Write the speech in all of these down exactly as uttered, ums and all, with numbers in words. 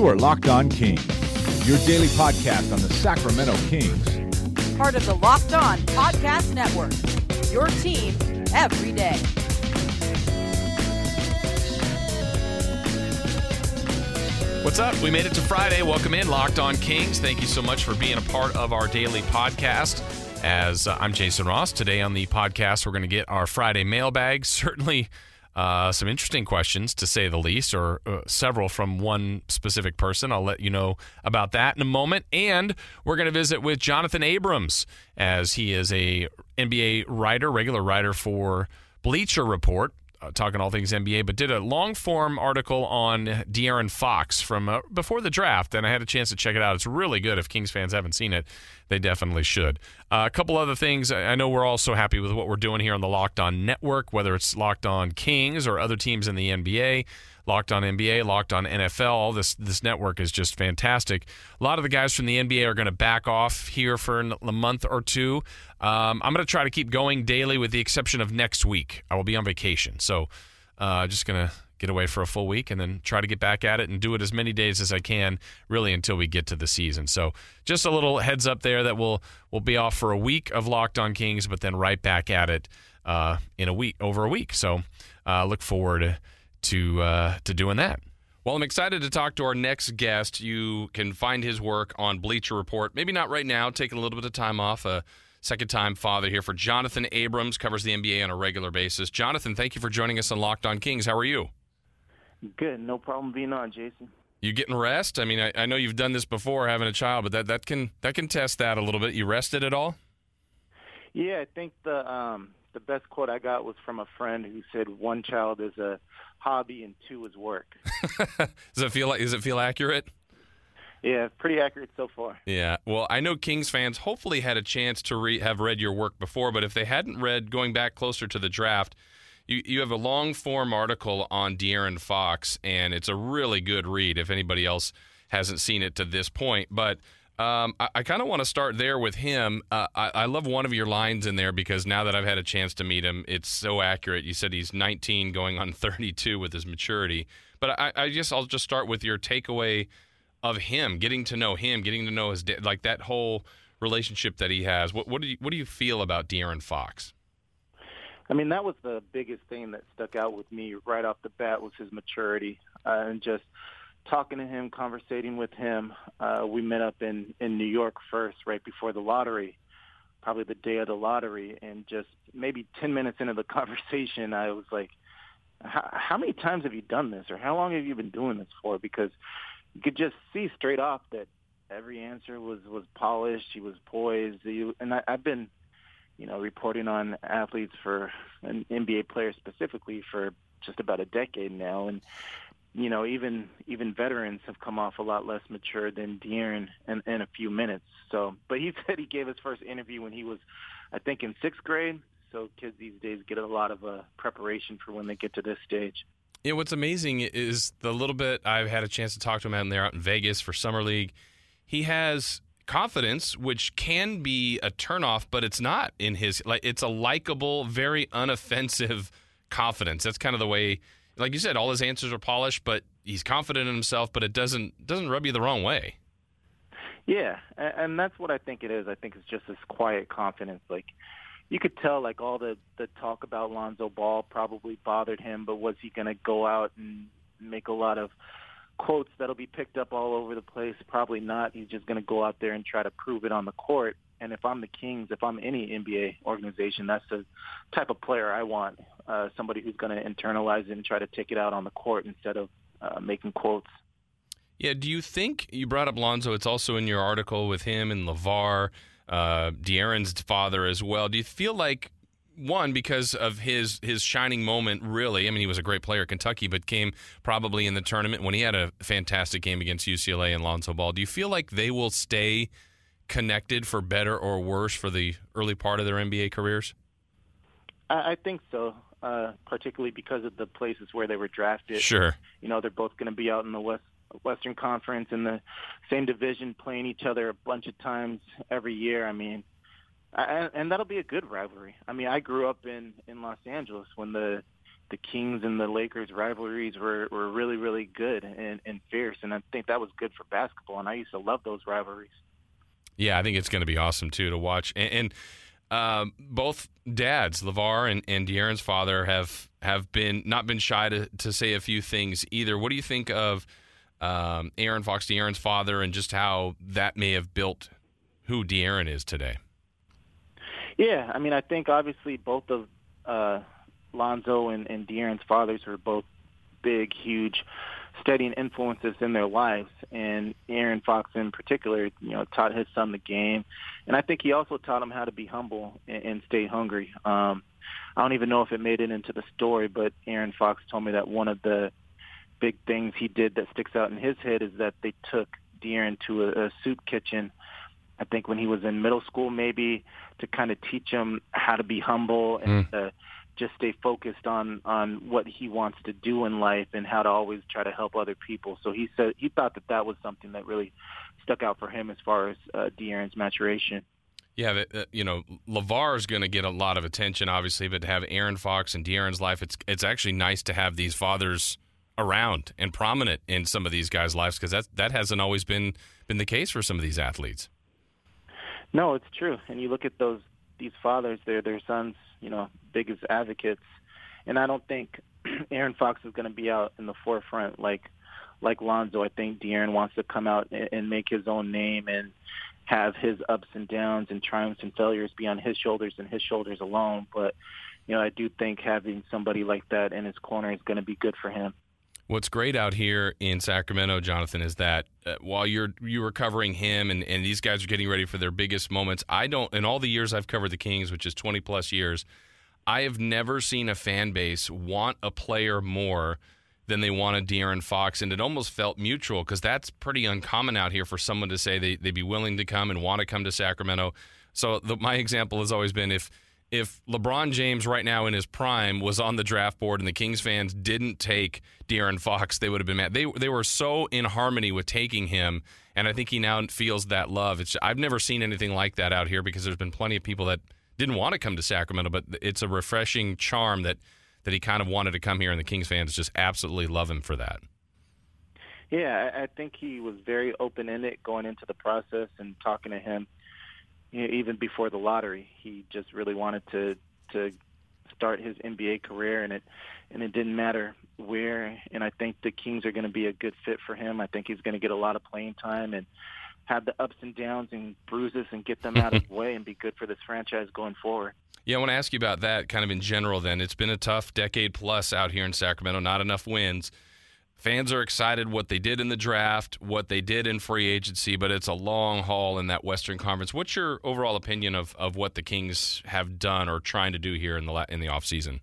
You are Locked On Kings, your daily podcast on the Sacramento Kings. Part of the Locked On Podcast Network, your team every day. What's up? We made it to Friday. Welcome in, Locked On Kings. Thank you so much for being a part of our daily podcast. As uh, I'm Jason Ross. Today on the podcast, we're going to get our Friday mailbag. Certainly uh, some interesting questions, to say the least, or uh, several from one specific person. I'll let you know about that in a moment. And we're going to visit with Jonathan Abrams, as he is a N B A writer, regular writer for Bleacher Report. Uh, talking all things N B A, but did a long-form article on De'Aaron Fox from uh, before the draft, and I had a chance to check it out. It's really good. If Kings fans haven't seen it, they definitely should. Uh, a couple other things. I know we're all so happy with what we're doing here on the Locked On Network, whether it's Locked On Kings or other teams in the N B A. Locked On N B A, Locked On N F L. All this this network is just fantastic. A lot of the guys from the N B A are going to back off here for a month or two. Um, I'm going to try to keep going daily with the exception of next week. I will be on vacation. So uh, just going to get away for a full week and then try to get back at it and do it as many days as I can, really, until we get to the season. So just a little heads up there that we'll, we'll be off for a week of Locked On Kings, but then right back at it uh, in a week, over a week. So uh, look forward to uh, to doing that. Well, I'm excited to talk to our next guest. You can find his work on Bleacher Report. Maybe not right now, taking a little bit of time off. A second-time father here for Jonathan Abrams, covers the N B A on a regular basis. Jonathan, thank you for joining us on Locked On Kings. How are you? Good. No problem being on, Jason. You getting rest? I mean, I, I know you've done this before, having a child, but that, that can that can test that a little bit. You rested at all? Yeah, I think the um, the best quote I got was from a friend who said one child is a hobby and two is work. Does it feel like, does it feel accurate? Yeah, pretty accurate so far. Yeah. Well, I know Kings fans hopefully had a chance to re- have read your work before, but if they hadn't read, going back closer to the draft, you, you have a long-form article on De'Aaron Fox, and it's a really good read if anybody else hasn't seen it to this point. But um, I, I kind of want to start there with him. Uh, I, I love one of your lines in there because now that I've had a chance to meet him, it's so accurate. You said he's nineteen going on thirty-two with his maturity. But I, I guess I'll just start with your takeaway of him, getting to know him, getting to know his dad, like that whole relationship that he has. What, what do you what do you feel about De'Aaron Fox? I mean, that was the biggest thing that stuck out with me right off the bat was his maturity uh, and just talking to him, conversating with him. Uh, we met up in, in New York first, right before the lottery, probably the day of the lottery, and just maybe ten minutes into the conversation, I was like, how many times have you done this, or how long have you been doing this for? Because you could just see straight off that every answer was, was polished. He was poised. He, and I, I've been, you know, reporting on athletes for an N B A player specifically for just about a decade now. And, you know, even even veterans have come off a lot less mature than De'Aaron in, in a few minutes. So, but he said he gave his first interview when he was, I think, in sixth grade. So kids these days get a lot of uh, preparation for when they get to this stage. Yeah, what's amazing is the little bit I've had a chance to talk to him out there out in Vegas for Summer League. He has confidence, which can be a turnoff, but it's not in his, like, it's a likable, very unoffensive confidence. That's kind of the way, like you said, all his answers are polished, but he's confident in himself, but it doesn't doesn't rub you the wrong way. Yeah, and that's what I think it is. I think it's just this quiet confidence. Like, you could tell, like, all the, the talk about Lonzo Ball probably bothered him, but was he going to go out and make a lot of quotes that'll be picked up all over the place? Probably not. He's just going to go out there and try to prove it on the court. And if I'm the Kings, if I'm any N B A organization, that's the type of player I want, uh, somebody who's going to internalize it and try to take it out on the court instead of uh, making quotes. Yeah, do you think, you brought up Lonzo, it's also in your article with him and LeVar, uh, De'Aaron's father as well. Do you feel like, one, because of his his shining moment, really, I mean, he was a great player at Kentucky, but came probably in the tournament when he had a fantastic game against U C L A and Lonzo Ball. Do you feel like they will stay connected for better or worse for the early part of their N B A careers? I, I think so, uh, particularly because of the places where they were drafted. Sure. You know, they're both going to be out in the West Western Conference in the same division, playing each other a bunch of times every year. I mean, I, and that'll be a good rivalry. I mean, I grew up in, in Los Angeles when the the Kings and the Lakers rivalries were, were really, really good and, and fierce, and I think that was good for basketball, and I used to love those rivalries. Yeah, I think it's going to be awesome, too, to watch. And, and um, both dads, LeVar and, and De'Aaron's father, have have been not been shy to, to say a few things either. What do you think of um, Aaron Fox, De'Aaron's father, and just how that may have built who De'Aaron is today? Yeah, I mean, I think obviously both of uh, Lonzo and, and De'Aaron's fathers are both big, huge, steadying influences in their lives. And Aaron Fox in particular, you know, taught his son the game. And I think he also taught him how to be humble and, and stay hungry. Um, I don't even know if it made it into the story, but Aaron Fox told me that one of the big things he did that sticks out in his head is that they took De'Aaron to a, a soup kitchen, I think when he was in middle school maybe, to kind of teach him how to be humble and mm. uh, just stay focused on, on what he wants to do in life and how to always try to help other people. So he said he thought that that was something that really stuck out for him as far as uh, De'Aaron's maturation. Yeah, uh, you know, LeVar is going to get a lot of attention, obviously, but to have Aaron Fox in De'Aaron's life, it's it's actually nice to have these fathers around and prominent in some of these guys' lives, because that that hasn't always been been the case for some of these athletes. No, it's true. And you look at those these fathers, they're their sons, you know, biggest advocates. And I don't think Aaron Fox is going to be out in the forefront like like Lonzo. I think De'Aaron wants to come out and, and make his own name and have his ups and downs and triumphs and failures be on his shoulders and his shoulders alone. But, you know, I do think having somebody like that in his corner is going to be good for him. What's great out here in Sacramento, Jonathan, is that uh, while you're you were covering him and, and these guys are getting ready for their biggest moments, I don't, in all the years I've covered the Kings, which is twenty plus years, I have never seen a fan base want a player more than they wanted De'Aaron Fox, and it almost felt mutual, because that's pretty uncommon out here for someone to say they, they'd be willing to come and want to come to Sacramento. So the, my example has always been if if LeBron James right now in his prime was on the draft board and the Kings fans didn't take De'Aaron Fox, they would have been mad. They they were so in harmony with taking him, and I think he now feels that love. It's I've never seen anything like that out here, because there's been plenty of people that didn't want to come to Sacramento, but it's a refreshing charm that, that he kind of wanted to come here, and the Kings fans just absolutely love him for that. Yeah, I think he was very open-ended going into the process and talking to him. You know, even before the lottery, he just really wanted to to start his N B A career, and it and it didn't matter where. And I think the Kings are going to be a good fit for him. I think he's going to get a lot of playing time and have the ups and downs and bruises and get them out of the way and be good for this franchise going forward. Yeah, I want to ask you about that kind of in general then. It's been a tough decade plus out here in Sacramento, not enough wins. Fans are excited what they did in the draft, what they did in free agency, but it's a long haul in that Western Conference. What's your overall opinion of, of what the Kings have done or trying to do here in the in the offseason?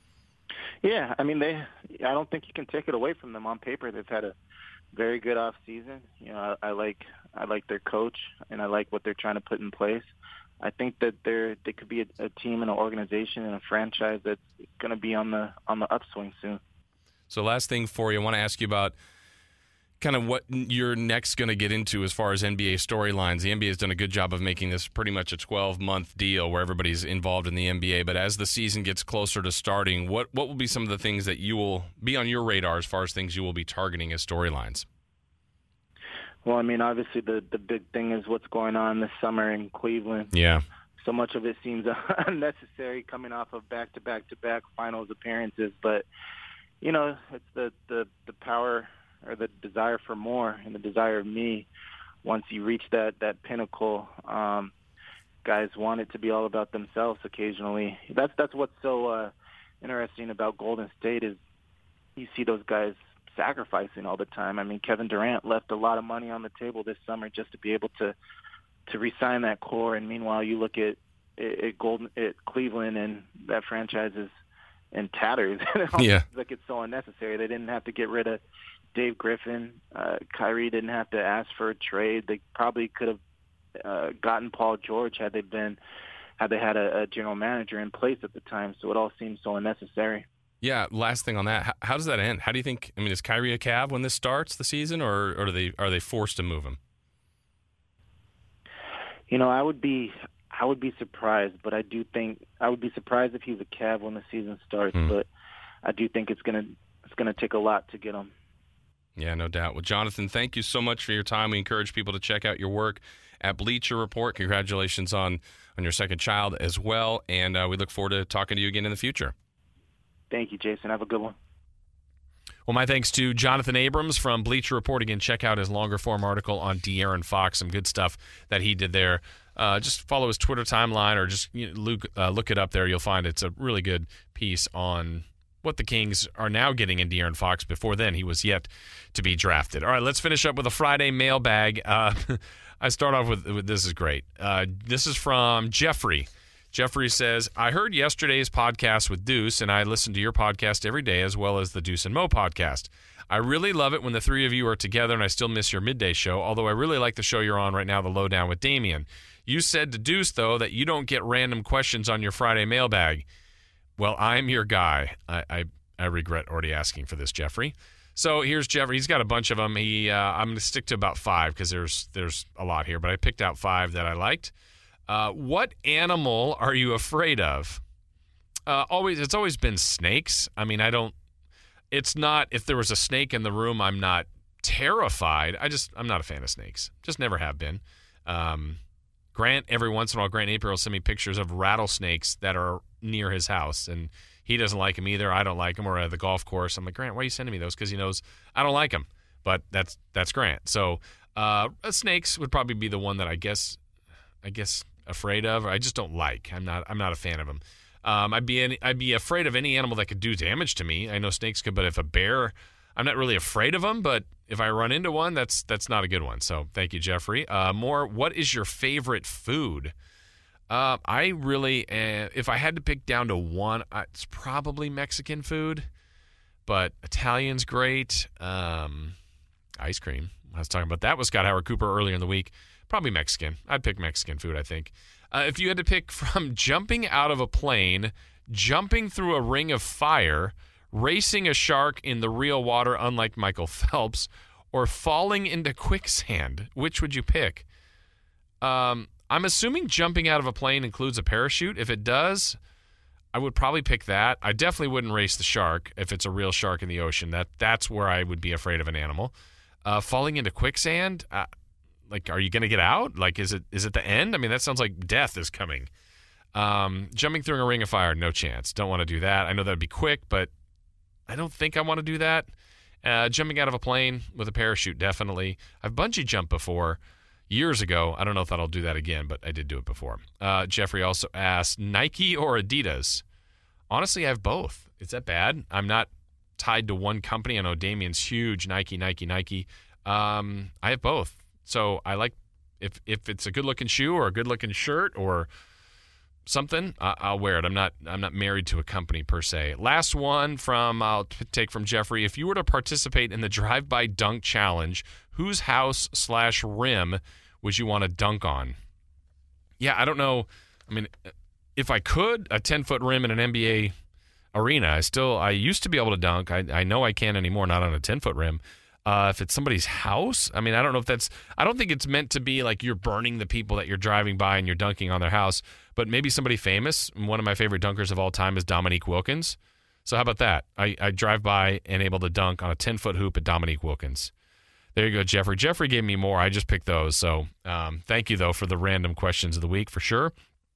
Yeah, I mean, they. I don't think you can take it away from them. On paper, they've had a very good offseason. You know, I, I like I like their coach, and I like what they're trying to put in place. I think that they're they could be a, a team and an organization and a franchise that's going to be on the on the upswing soon. So last thing for you, I want to ask you about kind of what you're next going to get into as far as N B A storylines. The N B A has done a good job of making this pretty much a twelve-month deal where everybody's involved in the N B A. But as the season gets closer to starting, what, what will be some of the things that you will be on your radar as far as things you will be targeting as storylines? Well, I mean, obviously the, the big thing is what's going on this summer in Cleveland. Yeah. So much of it seems unnecessary coming off of back-to-back-to-back finals appearances. But, you know, it's the, the, the power or the desire for more and the desire of me. Once you reach that, that pinnacle, um, guys want it to be all about themselves occasionally. That's that's what's so uh, interesting about Golden State is you see those guys sacrificing all the time. I mean, Kevin Durant left a lot of money on the table this summer just to be able to to re-sign that core. And meanwhile, you look at, at Golden at Cleveland, and that franchise is in tatters. Yeah, like it's so unnecessary. They didn't have to get rid of Dave Griffin. Uh, Kyrie didn't have to ask for a trade. They probably could have uh, gotten Paul George had they been had they had a, a general manager in place at the time. So it all seems so unnecessary. Yeah. Last thing on that, how, how does that end? How do you think? I mean, is Kyrie a Cav when this starts the season, or, or are they are they forced to move him? You know, I would be I would be surprised, but I do think I would be surprised if he's a Cav when the season starts. Mm. But I do think it's going to it's going to take a lot to get him. Yeah, no doubt. Well, Jonathan, thank you so much for your time. We encourage people to check out your work at Bleacher Report. Congratulations on, on your second child as well, and uh, we look forward to talking to you again in the future. Thank you, Jason. Have a good one. Well, my thanks to Jonathan Abrams from Bleacher Report. Again, check out his longer-form article on De'Aaron Fox. Some good stuff that he did there. Uh, just follow his Twitter timeline or just you know, look, uh, look it up there. You'll find it's a really good piece on what the Kings are now getting in De'Aaron Fox. Before then, he was yet to be drafted. All right, let's finish up with a Friday mailbag. Uh, I start off with, with this is great. Uh, this is from Jeffrey. Jeffrey says, I heard yesterday's podcast with Deuce, and I listen to your podcast every day as well as the Deuce and Mo podcast. I really love it when the three of you are together, and I still miss your midday show, although I really like the show you're on right now, The Lowdown with Damian. You said to Deuce, though, that you don't get random questions on your Friday mailbag. Well, I'm your guy. I, I, I regret already asking for this, Jeffrey. So here's Jeffrey. He's got a bunch of them. He, uh, I'm going to stick to about five because there's there's a lot here, but I picked out five that I liked. Uh, what animal are you afraid of? Uh, always, it's always been snakes. I mean, I don't. It's not. If there was a snake in the room, I'm not terrified. I just, I'm not a fan of snakes. Just never have been. Um, Grant, every once in a while, Grant Napier will send me pictures of rattlesnakes that are near his house, and he doesn't like them either. I don't like them. We're at the golf course. I'm like, Grant, why are you sending me those? Because he knows I don't like them. But that's that's Grant. So uh, snakes would probably be the one that I guess, I guess afraid of. Or I just don't like. I'm not. I'm not a fan of them. Um, I'd be any, I'd be afraid of any animal that could do damage to me. I know snakes could, but if a bear, I'm not really afraid of them. But if I run into one, that's that's not a good one. So thank you, Jeffrey. Uh, more. What is your favorite food? Uh, I really, uh, if I had to pick down to one, uh, it's probably Mexican food, but Italian's great. Um, ice cream. I was talking about that with Scott Howard Cooper earlier in the week. Probably Mexican. I'd pick Mexican food, I think. Uh, if you had to pick from jumping out of a plane, jumping through a ring of fire, racing a shark in the real water, unlike Michael Phelps, or falling into quicksand, which would you pick? Um... I'm assuming jumping out of a plane includes a parachute. If it does, I would probably pick that. I definitely wouldn't race the shark if it's a real shark in the ocean. That That's where I would be afraid of an animal. Uh, falling into quicksand, uh, like, are you going to get out? Like, is it is it the end? I mean, that sounds like death is coming. Um, jumping through a ring of fire, no chance. Don't want to do that. I know that would be quick, but I don't think I want to do that. Uh, jumping out of a plane with a parachute, definitely. I've bungee jumped before. Years ago. I don't know if I'll do that again, but I did do it before. Uh, Jeffrey also asked, Nike or Adidas? Honestly, I have both. Is that bad? I'm not tied to one company. I know Damian's huge, Nike, Nike, Nike. Um, I have both. So I like, if if it's a good-looking shoe or a good-looking shirt or something, I, I'll wear it. I'm not I'm not married to a company per se. Last one from, I'll t- take from Jeffrey. If you were to participate in the Drive-By Dunk Challenge, whose house slash rim would you want to dunk on? Yeah, I don't know. I mean, if I could, a ten-foot rim in an N B A arena, I still, I used to be able to dunk. I, I know I can't anymore, not on a ten-foot rim. Uh, if it's somebody's house, I mean, I don't know if that's, I don't think it's meant to be like you're burning the people that you're driving by and you're dunking on their house, but maybe somebody famous. One of my favorite dunkers of all time is Dominique Wilkins. So how about that? I, I drive by and able to dunk on a ten-foot hoop at Dominique Wilkins. There you go, Jeffrey. Jeffrey gave me more. I just picked those. So um, thank you, though, for the random questions of the week, for sure.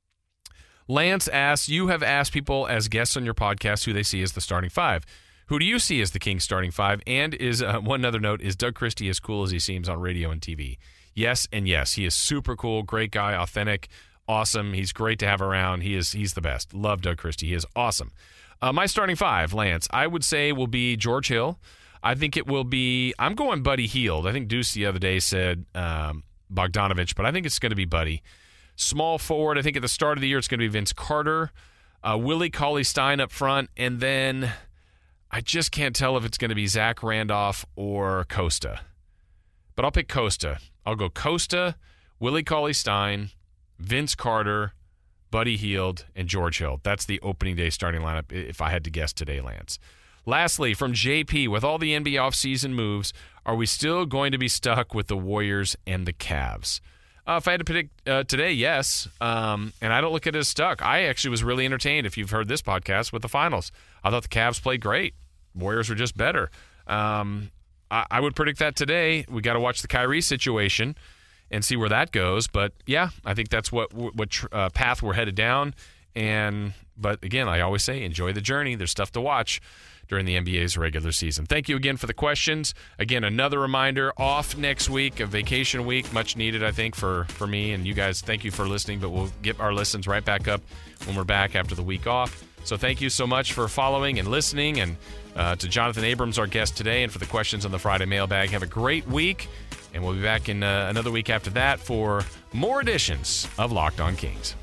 Lance asks, you have asked people as guests on your podcast who they see as the starting five. Who do you see as the Kings starting five? And is uh, one other note, is Doug Christie as cool as he seems on radio and T V? Yes and yes. He is super cool, great guy, authentic, awesome. He's great to have around. He is He's the best. Love Doug Christie. He is awesome. Uh, my starting five, Lance, I would say will be George Hill. I think it will be, I'm going Buddy Hield. I think Deuce the other day said um, Bogdanovich, but I think it's going to be Buddy. Small forward, I think at the start of the year it's going to be Vince Carter, uh, Willie Cauley-Stein up front, and then I just can't tell if it's going to be Zach Randolph or Costa. But I'll pick Costa. I'll go Costa, Willie Cauley-Stein, Vince Carter, Buddy Hield, and George Hill. That's the opening day starting lineup if I had to guess today, Lance. Lastly, from J P, with all the N B A offseason moves, are we still going to be stuck with the Warriors and the Cavs? Uh, if I had to predict uh, today, yes. Um, and I don't look at it as stuck. I actually was really entertained, if you've heard this podcast, with the finals. I thought the Cavs played great. Warriors were just better. Um, I, I would predict that today. We got to watch the Kyrie situation and see where that goes. But, yeah, I think that's what what uh, path we're headed down. And But, again, I always say, enjoy the journey. There's stuff to watch during the N B A's regular season. Thank you again for the questions. Again, another reminder, off next week, a vacation week, much needed, I think, for, for me and you guys. Thank you for listening, but we'll get our listens right back up when we're back after the week off. So thank you so much for following and listening, and uh, to Jonathan Abrams, our guest today, and for the questions on the Friday mailbag. Have a great week, and we'll be back in uh, another week after that for more editions of Locked On Kings.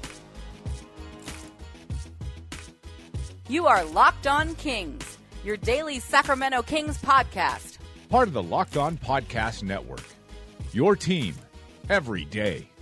You are Locked On Kings, your daily Sacramento Kings podcast. Part of the Locked On Podcast Network. Your team every day.